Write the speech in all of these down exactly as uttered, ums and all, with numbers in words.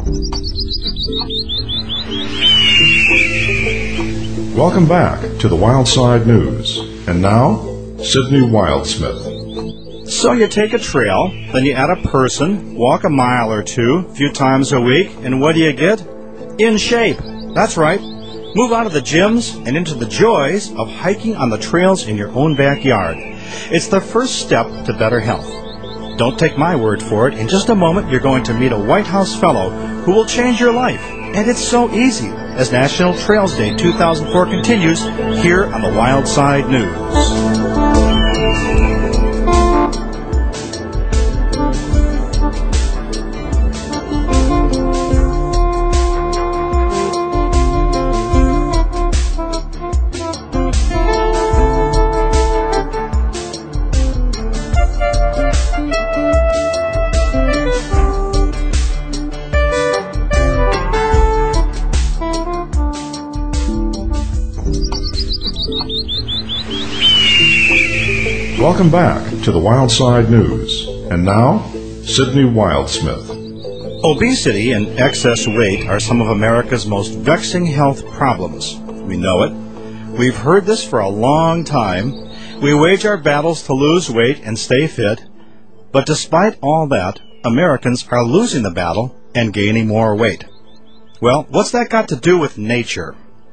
Welcome back to the Wildside News. And now, Sydney Wildsmith. So you take a trail, then you add a person, walk a mile or two, a few times a week, and what do you get? In shape. That's right. Move out of the gyms and into the joys of hiking on the trails in your own backyard. It's the first step to better health. Don't take my word for it. In just a moment, you're going to meet a White House fellow who will change your life. And it's so easy. As National Trails Day two thousand four continues here on the Wildside News. Welcome back to the Wildside News. And now, Sydney Wildsmith. Obesity and excess weight are some of America's most vexing health problems. We know it. We've heard this for a long time. We wage our battles to lose weight and stay fit. But despite all that, Americans are losing the battle and gaining more weight. Well, what's that got to do with nature?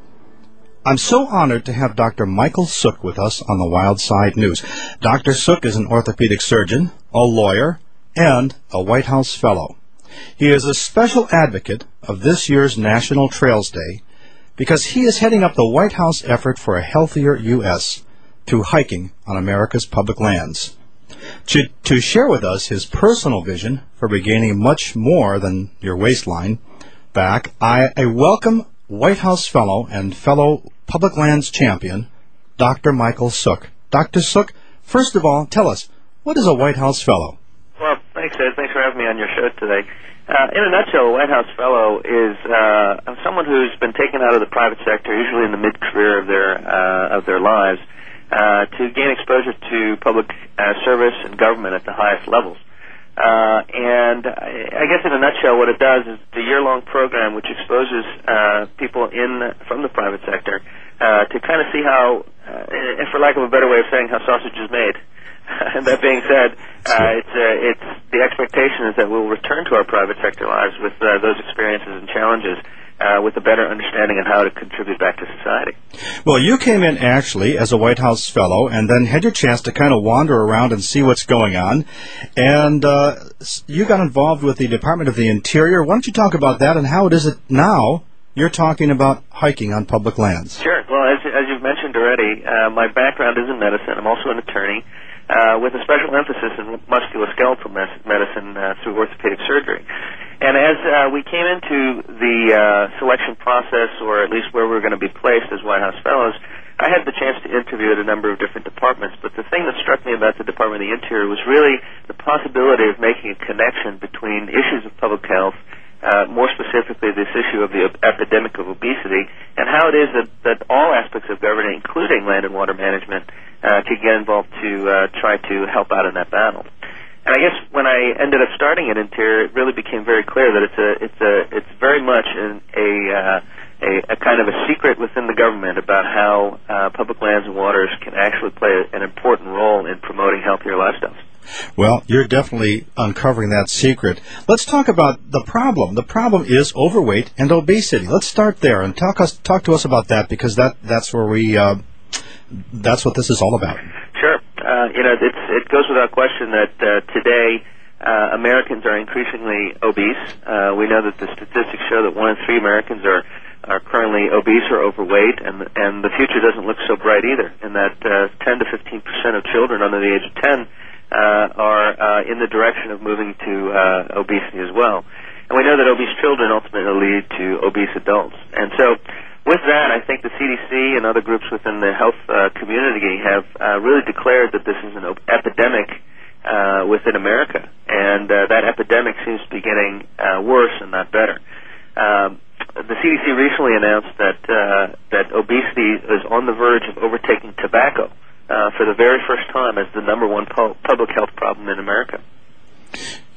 I'm so honored to have Doctor Michael Sook with us on the Wildside News. Doctor Sook is an orthopedic surgeon, a lawyer, and a White House fellow. He is a special advocate of this year's National Trails Day because he is heading up the White House effort for a healthier U S through hiking on America's public lands. To, to share with us his personal vision for regaining much more than your waistline back, I, I welcome White House fellow and fellow public lands champion, Doctor Michael Sook. Doctor Sook, first of all, tell us, what is a White House fellow? Well, thanks, Ed. Thanks for having me on your show today. Uh, in a nutshell, a White House fellow is uh, someone who's been taken out of the private sector, usually in the mid-career of their uh, of their lives, uh, to gain exposure to public uh, service and government at the highest levels. Uh, and I guess in a nutshell, what it does is it's a year-long program which exposes uh, people in from the private sector uh, to kind of see how, uh, and for lack of a better way of saying, how sausage is made. And that being said, uh, it's uh, it's the expectation is that we'll return to our private sector lives with uh, those experiences and challenges uh, with a better understanding of how to contribute back to society. Well, you came in actually as a White House fellow and then had your chance to kind of wander around and see what's going on. And uh, you got involved with the Department of the Interior. Why don't you talk about that and how it is it now you're talking about hiking on public lands? Sure. Well, as, as you've mentioned already, uh, my background is in medicine. I'm also an attorney. Uh, with a special emphasis in musculoskeletal medicine uh, through orthopedic surgery. And as uh, we came into the uh, selection process, or at least where we were going to be placed as White House Fellows, I had the chance to interview at a number of different departments. But the thing that struck me about the Department of the Interior was really the possibility of making a connection between issues of public health, uh, more specifically this issue of the epidemic of obesity, and how it is that, that all aspects of government, including land and water management, Uh, to get involved to uh, try to help out in that battle. And I guess when I ended up starting at Interior, it really became very clear that it's a it's a it's very much an, a, uh, a a kind of a secret within the government about how uh, public lands and waters can actually play an important role in promoting healthier lifestyles. Well, you're definitely uncovering that secret. Let's talk about the problem. The problem is overweight and obesity. Let's start there and talk us talk to us about that because that that's where we. Uh, That's what this is all about. Sure. Uh, you know, it's, it goes without question that uh, today uh, Americans are increasingly obese. Uh, we know that the statistics show that one in three Americans are, are currently obese or overweight, and and the future doesn't look so bright either, in that uh, ten to fifteen percent of children under the age of ten uh, are uh, in the direction of moving to uh, obesity as well. And we know that obese children ultimately lead to obese adults. And so with that, I think the C D C and other groups within the health uh, community have uh, really declared that this is an op- epidemic uh, within America, and uh, that epidemic seems to be getting uh, worse and not better. Um, the C D C recently announced that uh, that obesity is on the verge of overtaking tobacco uh, for the very first time as the number one pu- public health problem in America.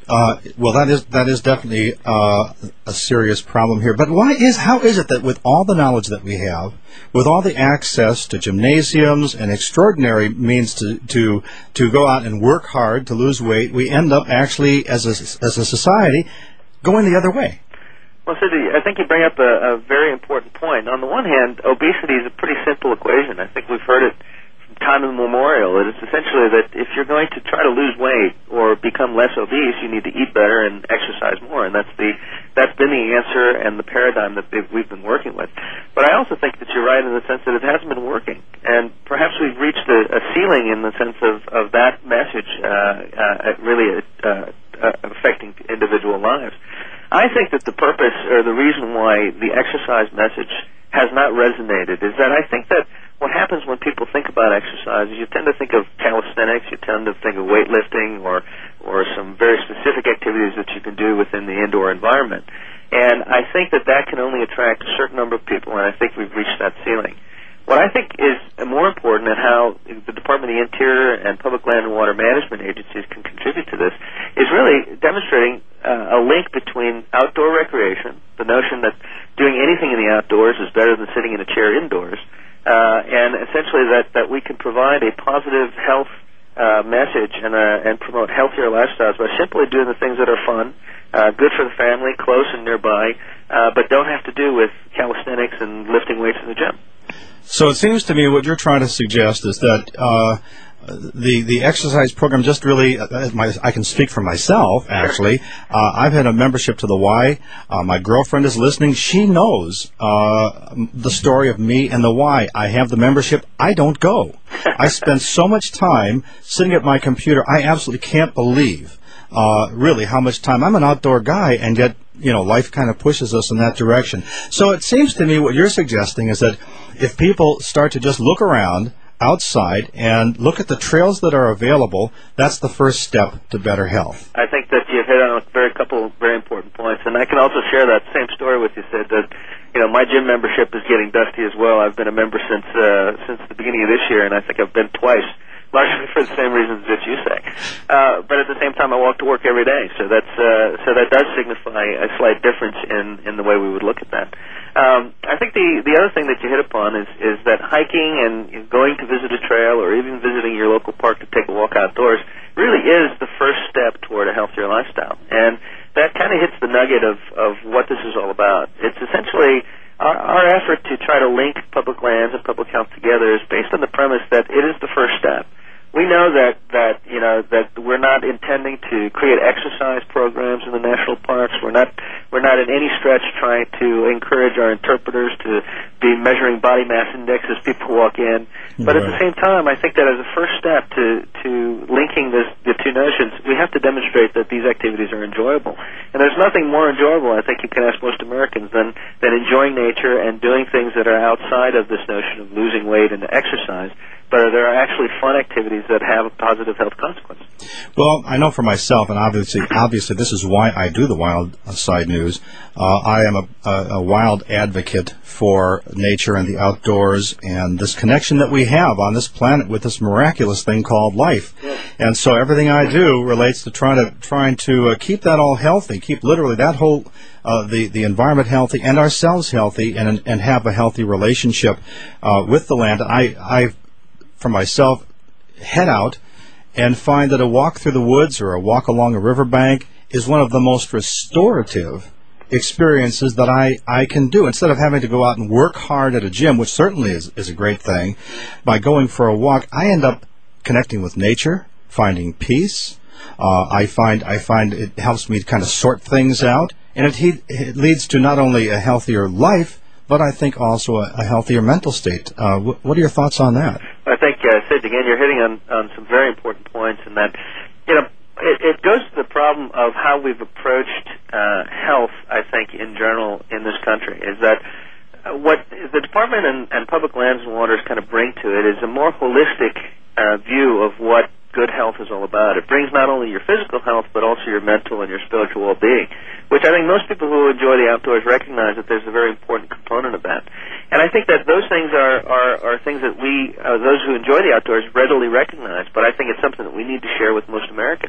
Uh, well, that is that is definitely uh, a serious problem here. But why is how is it that with all the knowledge that we have, with all the access to gymnasiums and extraordinary means to to to go out and work hard to lose weight, we end up actually as a as a society going the other way? Well, Sidney, I think you bring up a, a very important point. On the one hand, obesity is a pretty simple equation. I think we've heard it time immemorial. It is essentially that if you're going to try to lose weight or become less obese, you need to eat better and exercise more, and that's the that's been the answer and the paradigm that we've been working with. But I also think that you're right in the sense that it hasn't been working, and perhaps we've reached a, a ceiling in the sense of, of that message uh, uh, really uh, uh, affecting individual lives. I think that the purpose or the reason why the exercise message has not resonated is that I think that what happens when people think about exercise is you tend to think of calisthenics, you tend to think of weightlifting or or some very specific activities that you can do within the indoor environment. And I think that that can only attract a certain number of people, and I think we've reached that ceiling. What I think is more important and how the Department of the Interior and Public Land and Water Management agencies can contribute to this is really demonstrating uh, a link between outdoor recreation, the notion that doing anything in the outdoors is better than sitting in a chair indoors, Uh, and essentially that, that we can provide a positive health uh, message and, uh, and promote healthier lifestyles by simply doing the things that are fun, uh, good for the family, close and nearby, uh, but don't have to do with calisthenics and lifting weights in the gym. So it seems to me what you're trying to suggest is that uh, the the exercise program just really, uh, my, I can speak for myself, actually. Uh, I've had a membership to the Y. Uh, my girlfriend is listening. She knows uh, the story of me and the Y. I have the membership. I don't go. I spend so much time sitting at my computer. I absolutely can't believe, uh, really, how much time. I'm an outdoor guy, and yet, you know, life kind of pushes us in that direction. So it seems to me what you're suggesting is that if people start to just look around outside and look at the trails that are available, that's the first step to better health. I think that you've hit on a very couple of very important points, and I can also share that same story with you, Sid, that, you know, my gym membership is getting dusty as well. I've been a member since uh, since the beginning of this year, and I think I've been twice, largely for the same reasons that you say. Uh, but at the same time, I walk to work every day, so that's uh, so that does signify a slight difference in, in the way we would look at that. Um, I think the, the other thing that you hit upon is, is that hiking and going to visit a trail or even visiting your local park to take a walk outdoors really is the first step toward a healthier lifestyle. And that kind of hits the nugget of, of what this is all about. It's essentially our, our effort to try to link public lands and public health together is based on the premise that it is the first step. We know that, that you know that we're not intending to create exercise programs in the national parks. We're not we're not in any stretch trying to encourage our interpreters to be measuring body mass index as people walk in. But right. At the same time, I think that as a first step to to linking this, the two notions, we have to demonstrate that these activities are enjoyable. And there's nothing more enjoyable, I think you can ask most Americans, than than enjoying nature and doing things that are outside of this notion of losing weight and exercise. But there are actually fun activities that have a positive health consequence. Well, I know for myself, and obviously, obviously, this is why I do the Wild Side News. Uh, I am a, a, a wild advocate for nature and the outdoors and this connection that we have on this planet with this miraculous thing called life. Yes. And so everything I do relates to trying to trying to uh, keep that all healthy, keep literally that whole uh, the the environment healthy and ourselves healthy, and and have a healthy relationship uh, with the land. I I. for myself, head out and find that a walk through the woods or a walk along a riverbank is one of the most restorative experiences that I, I can do. Instead of having to go out and work hard at a gym, which certainly is, is a great thing, by going for a walk, I end up connecting with nature, finding peace. Uh, I find I find it helps me kind of sort things out, and it, it leads to not only a healthier life, but I think also a, a healthier mental state. Uh, wh- what are your thoughts on that? I think, uh, Sid, again, you're hitting on, on some very important points in that, you know, it, it goes to the problem of how we've approached uh, health, I think, in general in this country, is that uh, what the Department and, and Public Lands and Waters kind of bring to it is a more holistic uh, view of what good health is all about. It brings not only your physical health, but also your mental and your spiritual well-being, which I think most people who enjoy the outdoors recognize that there's a very important component of that. And I think that those things are, are, are things that we, uh, those who enjoy the outdoors, readily recognize, but I think it's something that we need to share with most Americans.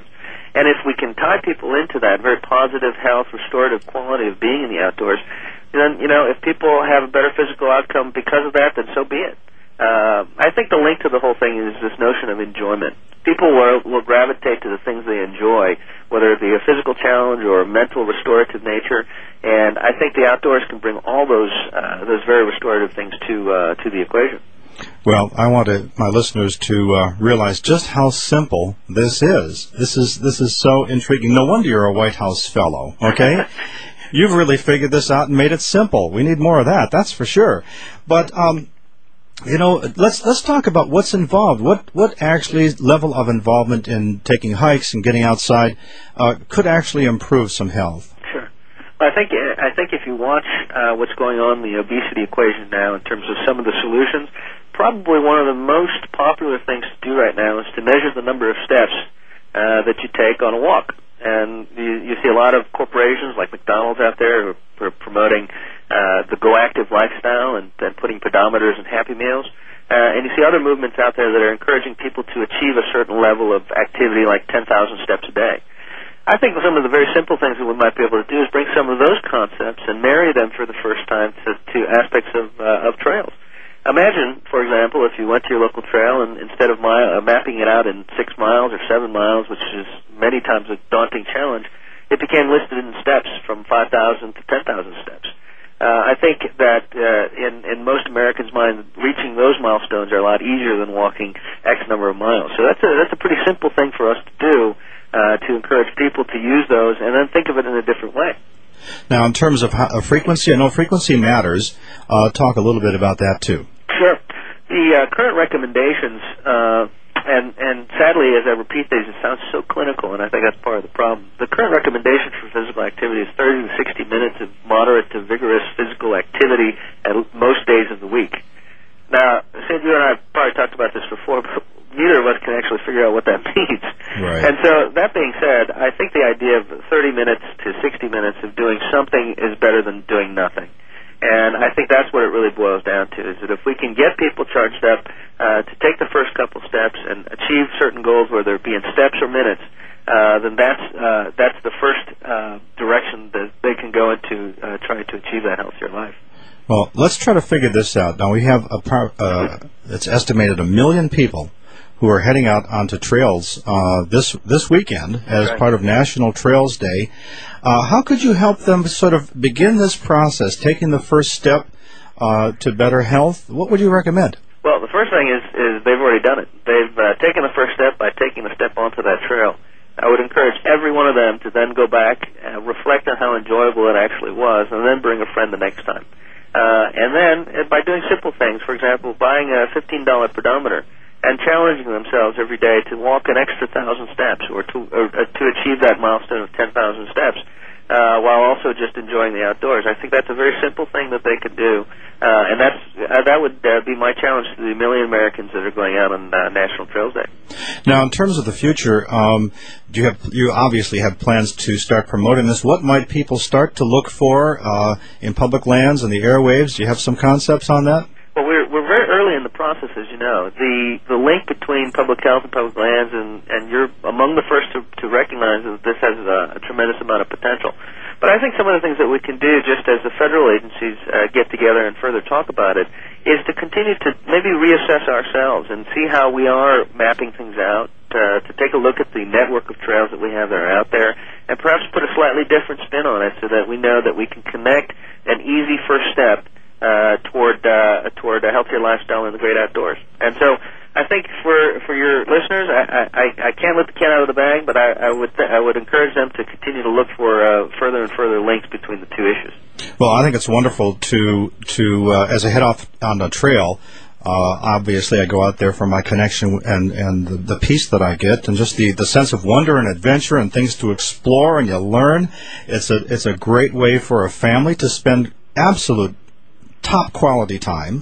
And if we can tie people into that very positive health, restorative quality of being in the outdoors, then, you know, if people have a better physical outcome because of that, then so be it. Uh, I think the link to the whole thing is this notion of enjoyment. People will, will gravitate to the things they enjoy, whether it be a physical challenge or a mental restorative nature, and I think the outdoors can bring all those uh, those very restorative things to uh, to the equation. Well, I want to, my listeners to uh, realize just how simple this is. This is this is so intriguing. No wonder you're a White House fellow, okay? You've really figured this out and made it simple. We need more of that, that's for sure. But, um, you know, let's let's talk about what's involved. What what actually level of involvement in taking hikes and getting outside uh, could actually improve some health? Sure. I think I think if you watch uh, what's going on in the obesity equation now in terms of some of the solutions, probably one of the most popular things to do right now is to measure the number of steps uh, that you take on a walk. And you, you see a lot of corporations like McDonald's out there who are promoting uh, the Go Active lifestyle and, and putting pedometers in Happy Meals. Uh, and you see other movements out there that are encouraging people to achieve a certain level of activity like ten thousand steps a day. I think some of the very simple things that we might be able to do is bring some of those concepts and marry them for the first time to, to aspects of, uh, of trails. Imagine, for example, if you went to your local trail and instead of mile, uh, mapping it out in six miles or seven miles, which is many times a daunting challenge, it became listed in steps from five thousand to ten thousand steps. Uh, I think that uh, in, in most Americans' minds, reaching those milestones are a lot easier than walking X number of miles. So that's a, that's a pretty simple thing for us to do uh, to encourage people to use those and then think of it in a different way. Now, in terms of, how, of frequency, I know frequency matters. Uh, talk a little bit about that, too. Sure. The uh, current recommendations, uh, and, and sadly, as I repeat these, it sounds so clinical, and I think that's part of the problem. The current recommendation for physical activity is thirty to sixty minutes of moderate to vigorous physical activity at most days of the week. Now, Sid, you and I probably talked about this before, but neither of us can actually figure out what that means. Right. And so, that being said, I think the idea of thirty minutes to sixty minutes of doing something is better than doing nothing. And I think that's what it really boils down to, is that if we can get people charged up uh, to take the first couple steps and achieve certain goals, whether it be in steps or minutes, uh, then that's uh, that's the first uh, direction that they can go into uh, trying to achieve that healthier life. Well, let's try to figure this out. Now, we have, a par- uh, it's estimated a million people who are heading out onto trails uh, this this weekend as right. part of National Trails Day. Uh, how could you help them sort of begin this process, taking the first step uh, to better health? What would you recommend? Well, the first thing is, is they've already done it. They've uh, taken the first step by taking the step onto that trail. I would encourage every one of them to then go back and reflect on how enjoyable it actually was, and then bring a friend the next time. Uh, and then, uh, by doing simple things, for example, buying a fifteen dollar pedometer, and challenging themselves every day to walk an extra thousand steps or to or, uh, to achieve that milestone of ten thousand steps uh, while also just enjoying the outdoors. I think that's a very simple thing that they could do, uh, and that's uh, that would uh, be my challenge to the million Americans that are going out on uh, National Trails Day. Now, in terms of the future, um, do you have you obviously have plans to start promoting this? What might people start to look for uh, in public lands and the airwaves? Do you have some concepts on that? Well, we're we're very early in the process, as you know. The the link between public health and public lands, and, and you're among the first to, to recognize that this has a, a tremendous amount of potential. But I think some of the things that we can do, just as the federal agencies uh, get together and further talk about it, is to continue to maybe reassess ourselves and see how we are mapping things out, uh, to take a look at the network of trails that we have that are out there, and perhaps put a slightly different spin on it so that we know that we can connect an easy first step Uh, toward uh, toward a healthier lifestyle in the great outdoors. And so I think for for your listeners, I, I, I can't let the cat out of the bag, but I, I would th- I would encourage them to continue to look for uh, further and further links between the two issues. Well, I think it's wonderful to to uh, as I head off on a trail. Uh, obviously, I go out there for my connection and, and the, the peace that I get, and just the, the sense of wonder and adventure and things to explore and you learn. It's a it's a great way for a family to spend absolute top quality time,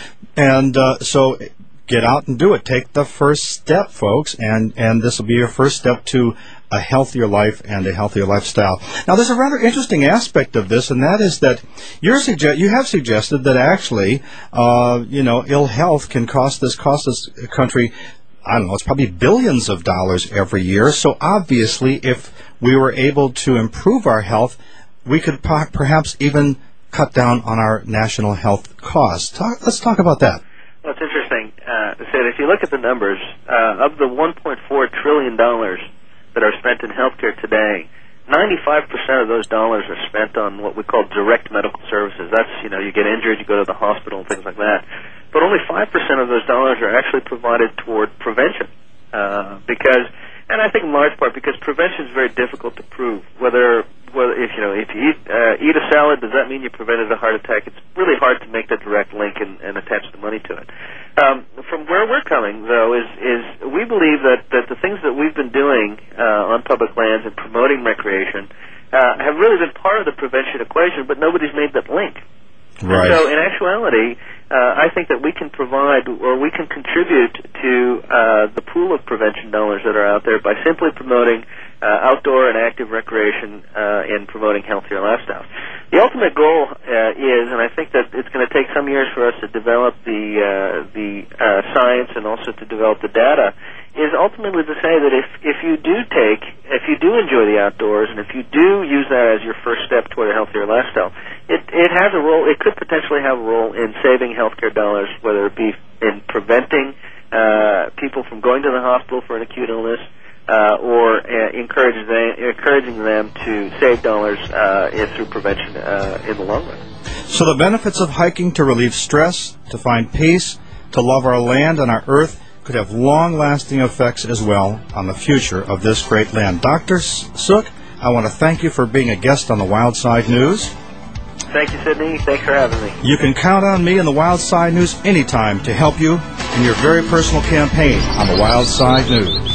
and uh, so get out and do it. Take the first step, folks, and and this will be your first step to a healthier life and a healthier lifestyle. Now, there's a rather interesting aspect of this, and that is that you're suggest you have suggested that actually, uh, you know, ill health can cost this cost this country I don't know, it's probably billions of dollars every year. So obviously, if we were able to improve our health, we could po- perhaps even cut down on our national health costs. Talk, let's talk about that. Well, it's interesting. Uh, Sid, if you look at the numbers, uh, of the one point four trillion dollars that are spent in healthcare today, ninety-five percent of those dollars are spent on what we call direct medical services. That's, you know, you get injured, you go to the hospital, and things like that. But only five percent of those dollars are actually provided toward prevention. Uh, because, and I think in large part because prevention is very difficult to prove. Whether, whether if you know, if you eat, uh, eat a salad, does that mean you prevented a heart attack? It's really hard to make that direct link and, and attach the money to it. Um, from where we're coming, though, is is we believe that, that the things that we've been doing uh, on public lands and promoting recreation uh, have really been part of the prevention equation, but nobody's made that link. Right. So in actuality, uh, I think that we can provide or we can contribute to uh, the pool of prevention dollars that are out there by simply promoting uh, outdoor and active recreation uh, and promoting healthier lifestyles. The ultimate goal uh, is, and I think that it's going to take some years for us to develop the uh, the uh, science and also to develop the data, is ultimately to say that if, if you do take, if you do enjoy the outdoors, and if you do use that as your first step toward a healthier lifestyle, it, it has a role, it could potentially have a role in saving healthcare dollars, whether it be in preventing uh, people from going to the hospital for an acute illness, uh, or uh, encouraging, them, encouraging them to save dollars uh, through prevention uh, in the long run. So the benefits of hiking to relieve stress, to find peace, to love our land and our earth, could have long-lasting effects as well on the future of this great land. Doctor Sook, I want to thank you for being a guest on the Wild Side News. Thank you, Sidney. Thanks for having me. You can count on me and the Wild Side News anytime to help you in your very personal campaign on the Wild Side News.